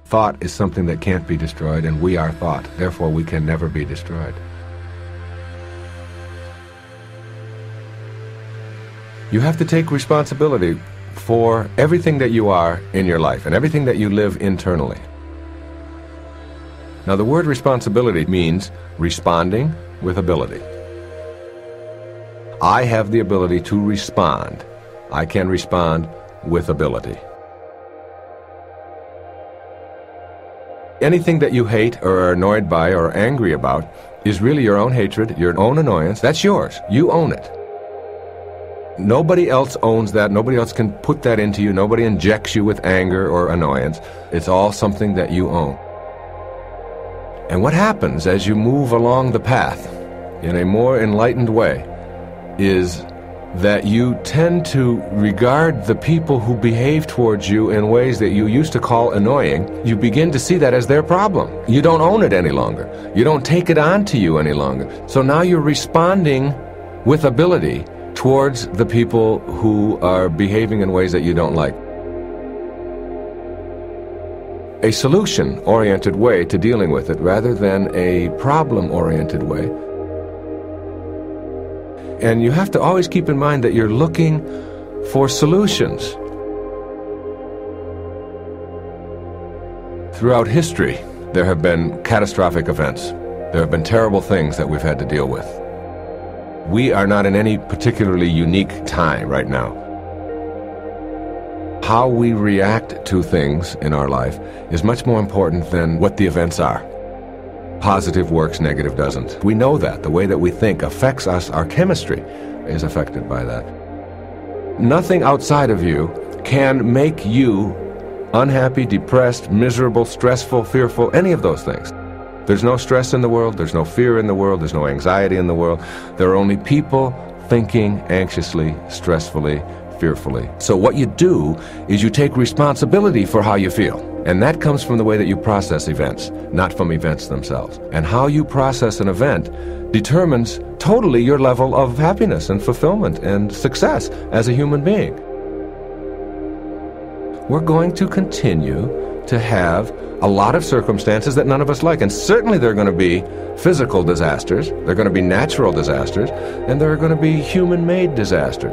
Thought is something that can't be destroyed, and we are thought. Therefore, we can never be destroyed. You have to take responsibility for everything that you are in your life and everything that you live internally. Now, the word responsibility means responding with ability. I have the ability to respond. I can respond with ability. Anything that you hate or are annoyed by or angry about is really your own hatred, your own annoyance. That's yours. You own it. Nobody else owns that. Nobody else can put that into you. Nobody injects you with anger or annoyance. It's all something that you own. And what happens as you move along the path in a more enlightened way is that you tend to regard the people who behave towards you in ways that you used to call annoying. You begin to see that as their problem. You don't own it any longer. You don't take it onto you any longer. So now you're responding with ability towards the people who are behaving in ways that you don't like. A solution-oriented way to dealing with it rather than a problem-oriented way. And you have to always keep in mind that you're looking for solutions. Throughout history, there have been catastrophic events. There have been terrible things that we've had to deal with. We are not in any particularly unique time right now. How we react to things in our life is much more important than what the events are. Positive works, negative doesn't. We know that. The way that we think affects us. Our chemistry is affected by that. Nothing outside of you can make you unhappy, depressed, miserable, stressful, fearful, any of those things. There's no stress in the world. There's no fear in the world. There's no anxiety in the world. There are only people thinking anxiously, stressfully, fearfully. So what you do is you take responsibility for how you feel. And that comes from the way that you process events, not from events themselves. And how you process an event determines totally your level of happiness and fulfillment and success as a human being. We're going to continue to have a lot of circumstances that none of us like. And certainly there are going to be physical disasters, there are going to be natural disasters, and there are going to be human-made disasters.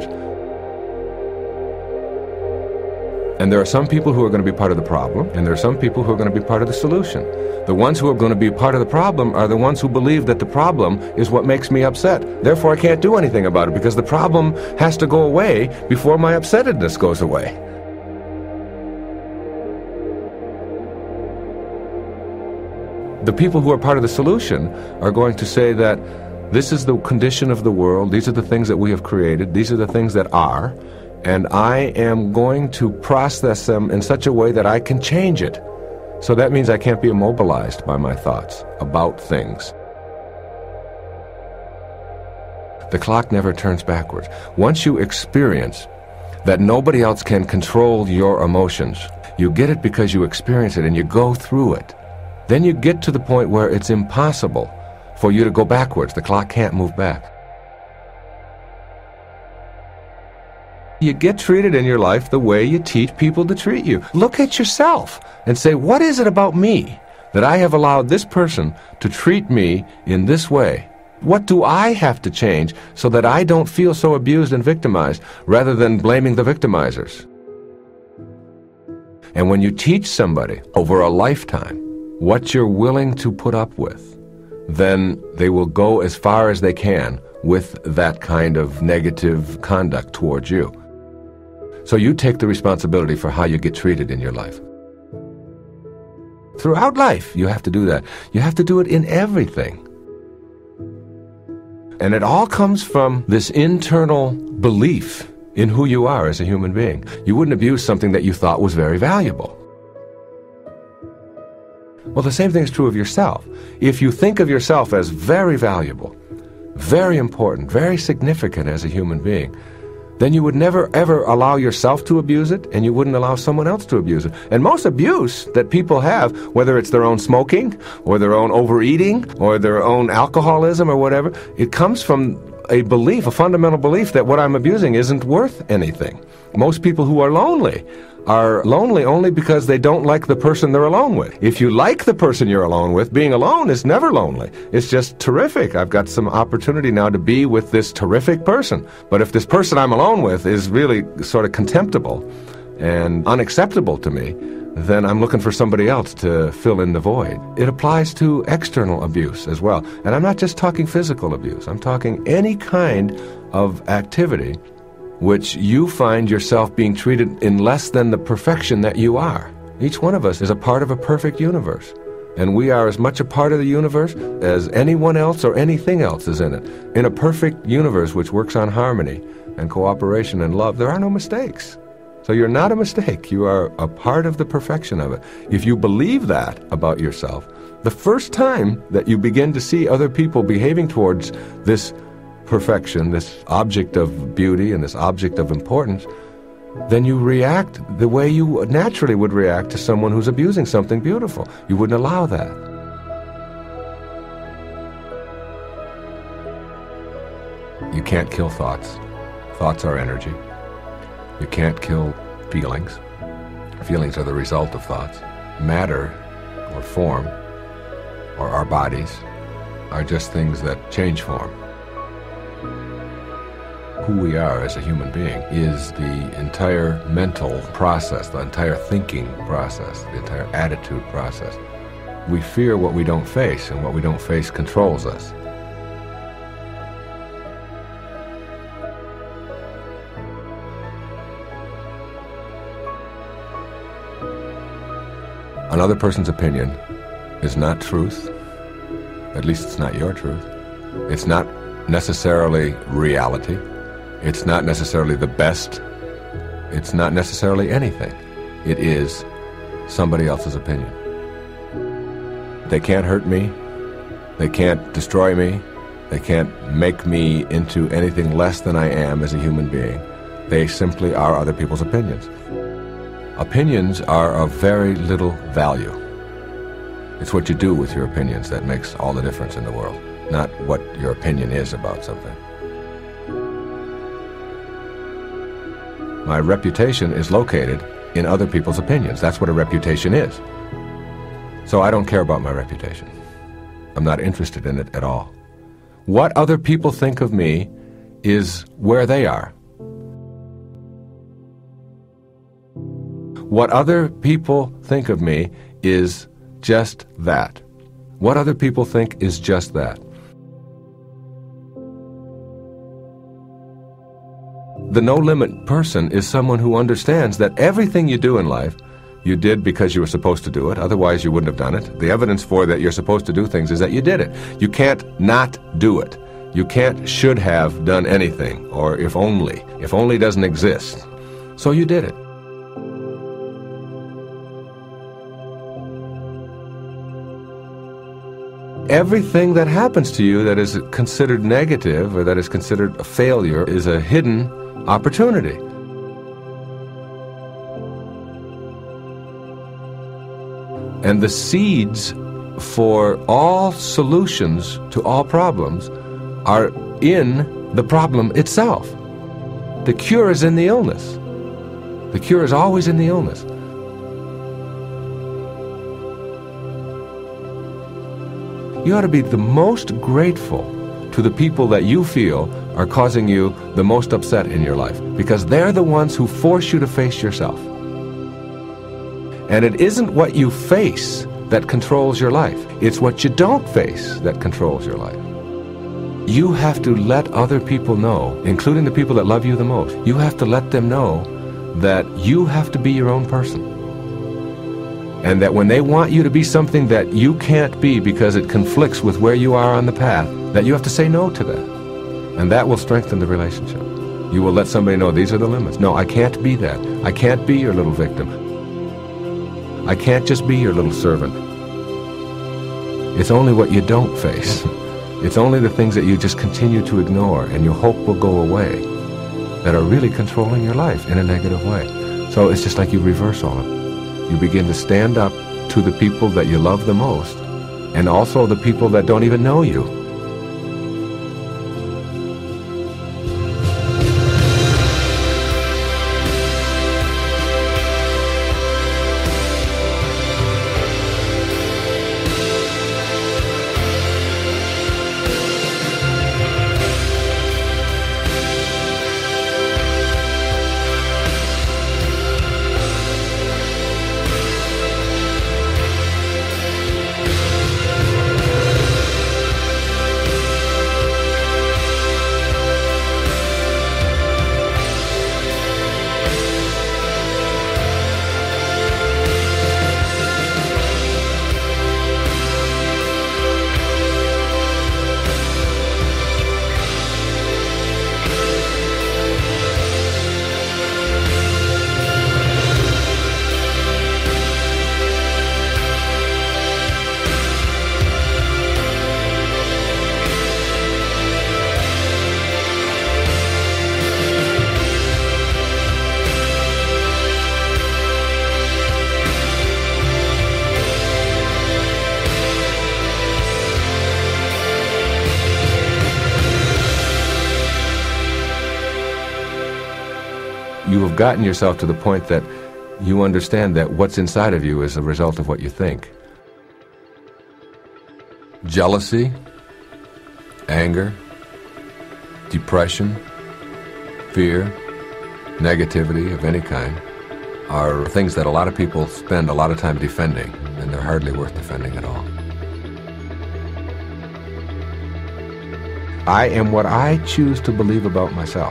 And there are some people who are going to be part of the problem, and there are some people who are going to be part of the solution. The ones who are going to be part of the problem are the ones who believe that the problem is what makes me upset. Therefore, I can't do anything about it because the problem has to go away before my upsettedness goes away. The people who are part of the solution are going to say that this is the condition of the world, these are the things that we have created, these are the things that are, and I am going to process them in such a way that I can change it. So that means I can't be immobilized by my thoughts about things. The clock never turns backwards. Once you experience that nobody else can control your emotions, you get it because you experience it and you go through it. Then you get to the point where it's impossible for you to go backwards. The clock can't move back. You get treated in your life the way you teach people to treat you. Look at yourself and say, what is it about me that I have allowed this person to treat me in this way? What do I have to change so that I don't feel so abused and victimized rather than blaming the victimizers? And when you teach somebody over a lifetime what you're willing to put up with, then they will go as far as they can with that kind of negative conduct towards you. So you take the responsibility for how you get treated in your life. Throughout life, you have to do that. You have to do it in everything. And it all comes from this internal belief in who you are as a human being. You wouldn't abuse something that you thought was very valuable. Well, the same thing is true of yourself. If you think of yourself as very valuable, very important, very significant as a human being, then you would never ever allow yourself to abuse it, and you wouldn't allow someone else to abuse it. And most abuse that people have, whether it's their own smoking, or their own overeating, or their own alcoholism, or whatever, it comes from a belief, a fundamental belief that what I'm abusing isn't worth anything. Most people who are lonely only because they don't like the person they're alone with. If you like the person you're alone with, being alone is never lonely. It's just terrific. I've got some opportunity now to be with this terrific person. But if this person I'm alone with is really sort of contemptible and unacceptable to me, then I'm looking for somebody else to fill in the void. It applies to external abuse as well. And I'm not just talking physical abuse. I'm talking any kind of activity which you find yourself being treated in less than the perfection that you are. Each one of us is a part of a perfect universe. And we are as much a part of the universe as anyone else or anything else is in it. In a perfect universe which works on harmony and cooperation and love, there are no mistakes. So you're not a mistake. You are a part of the perfection of it. If you believe that about yourself, the first time that you begin to see other people behaving towards this perfection, this object of beauty and this object of importance, then you react the way you naturally would react to someone who's abusing something beautiful. You wouldn't allow that. You can't kill thoughts. Thoughts are energy. You can't kill feelings. Feelings are the result of thoughts. Matter, or form, or our bodies, are just things that change form. Who we are as a human being is the entire mental process, the entire thinking process, the entire attitude process. We fear what we don't face, and what we don't face controls us. Another person's opinion is not truth. At least it's not your truth. It's not necessarily reality. It's not necessarily the best. It's not necessarily anything. It is somebody else's opinion. They can't hurt me. They can't destroy me. They can't make me into anything less than I am as a human being. They simply are other people's opinions. Opinions are of very little value. It's what you do with your opinions that makes all the difference in the world, not what your opinion is about something. My reputation is located in other people's opinions. That's what a reputation is. So I don't care about my reputation. I'm not interested in it at all. What other people think of me is where they are. What other people think of me is just that. What other people think is just that. The no-limit person is someone who understands that everything you do in life, you did because you were supposed to do it, otherwise you wouldn't have done it. The evidence for that you're supposed to do things is that you did it. You can't not do it. You can't should have done anything, or if only. If only doesn't exist. So you did it. Everything that happens to you that is considered negative or that is considered a failure is a hidden opportunity. And the seeds for all solutions to all problems are in the problem itself. The cure is in the illness. The cure is always in the illness. You ought to be the most grateful to the people that you feel are causing you the most upset in your life, because they're the ones who force you to face yourself. And it isn't what you face that controls your life. It's what you don't face that controls your life. You have to let other people know, including the people that love you the most, you have to let them know that you have to be your own person. And that when they want you to be something that you can't be because it conflicts with where you are on the path, that you have to say no to that. And that will strengthen the relationship. You will let somebody know these are the limits. No, I can't be that. I can't be your little victim. I can't just be your little servant. It's only what you don't face. It's only the things that you just continue to ignore and you hope will go away that are really controlling your life in a negative way. So it's just like you reverse all of it. You begin to stand up to the people that you love the most, and also the people that don't even know you. You have gotten yourself to the point that you understand that what's inside of you is a result of what you think. Jealousy, anger, depression, fear, negativity of any kind are things that a lot of people spend a lot of time defending, and they're hardly worth defending at all. I am what I choose to believe about myself.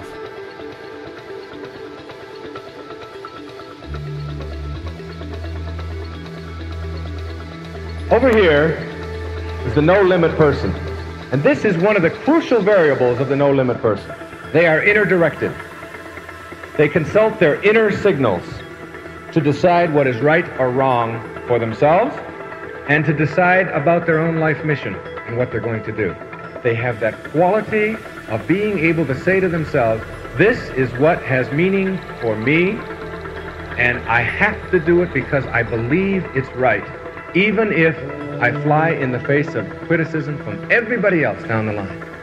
Over here is the no-limit person. And this is one of the crucial variables of the no-limit person. They are inner-directed. They consult their inner signals to decide what is right or wrong for themselves and to decide about their own life mission and what they're going to do. They have that quality of being able to say to themselves, this is what has meaning for me, and I have to do it because I believe it's right, even if I fly in the face of criticism from everybody else down the line.